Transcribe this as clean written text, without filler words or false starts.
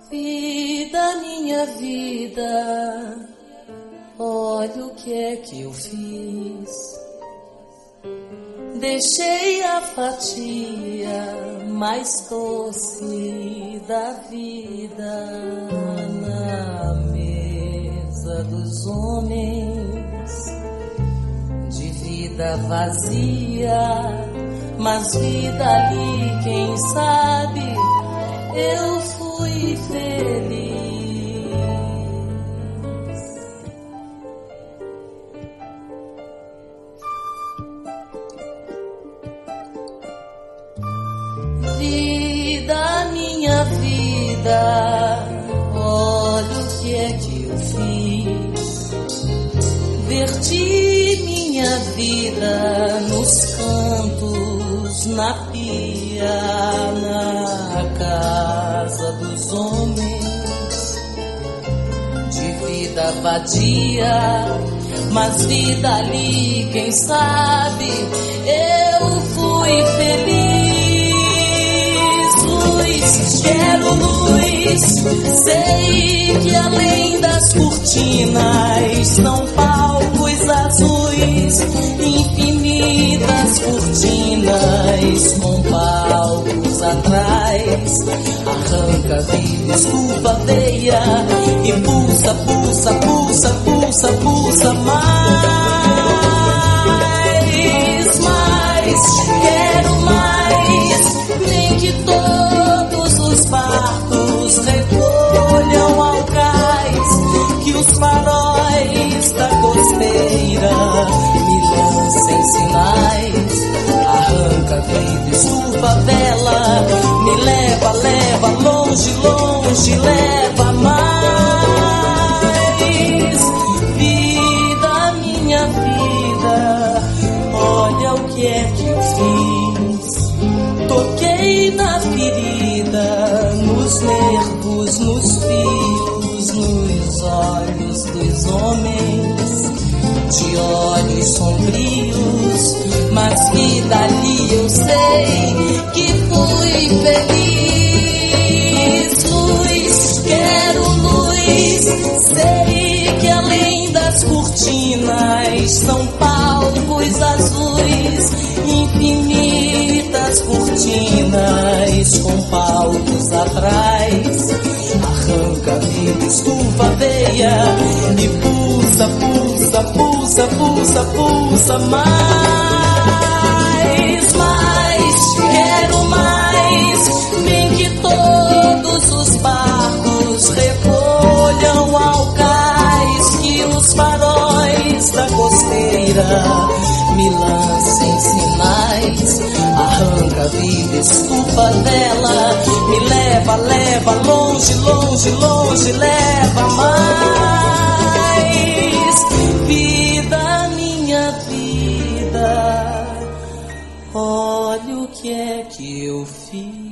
Vida, minha vida, olha o que é que eu fiz. Deixei a fatia mais doce da vida na mesa dos homens, de vida vazia, mas vida ali, quem sabe, eu fui feliz. Vida, minha vida, olha o que é que eu fiz. Verti minha vida nos cantos, na pia, na casa dos homens, de vida vadia, mas vida ali, quem sabe, eu fui feliz. Quero luz, sei que além das cortinas são palcos azuis, infinitas cortinas com palcos atrás. Arranca, vida, escupa a veia e pulsa, pulsa, pulsa, pulsa, pulsa mais, mais, quero mais, nem que todos os barcos recolham ao cais, que os faróis da costeira me lancem sinais. Arranca, vida, estufa a vela, me leva, leva, longe, longe, leva mais. Vida, minha vida, olha o que é que eu fiz. Toquei na ferida, nos nervos, nos fios, nos olhos dos homens, de olhos sombrios, mas que dali eu sei que fui feliz. Luz, quero luz, sei que além das cortinas são palcos azuis, infinitas cortinas com palcos atrás. Arranca, vida, estufa a veia e pulsa, pulsa, pulsa, pulsa, pulsa mais, mais, quero mais, bem que todos os barcos recolham ao cais, que os faróis da costeira me lancem sinais. Arranca, vida, estufa a vela, me leva, leva, longe, longe, longe, leva mais. Vida, minha vida, olha o que é que eu fiz.